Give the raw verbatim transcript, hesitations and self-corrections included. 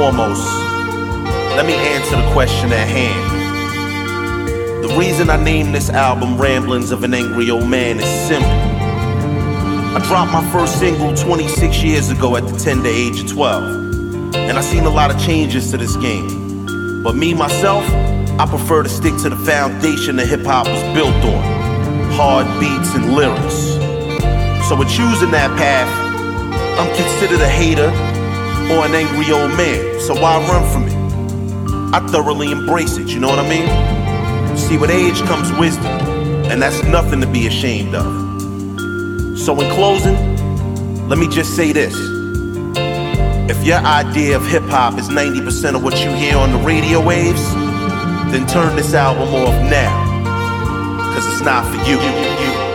foremost, let me answer the question at hand. The reason I named this album Ramblings of an Angry Old Man is simple. I dropped my first single twenty-six years ago at the tender age of twelve, and I seen a lot of changes to this game. But me, myself, I prefer to stick to the foundation that hip-hop was built on: hard beats and lyrics. So in choosing that path, I'm considered a hater or an angry old man, so why run from it? I thoroughly embrace it, you know what I mean? See, with age comes wisdom, and that's nothing to be ashamed of. So in closing, let me just say this. If your idea of hip-hop is ninety percent of what you hear on the radio waves, then turn this album off now, cause it's not for you. you, you, you.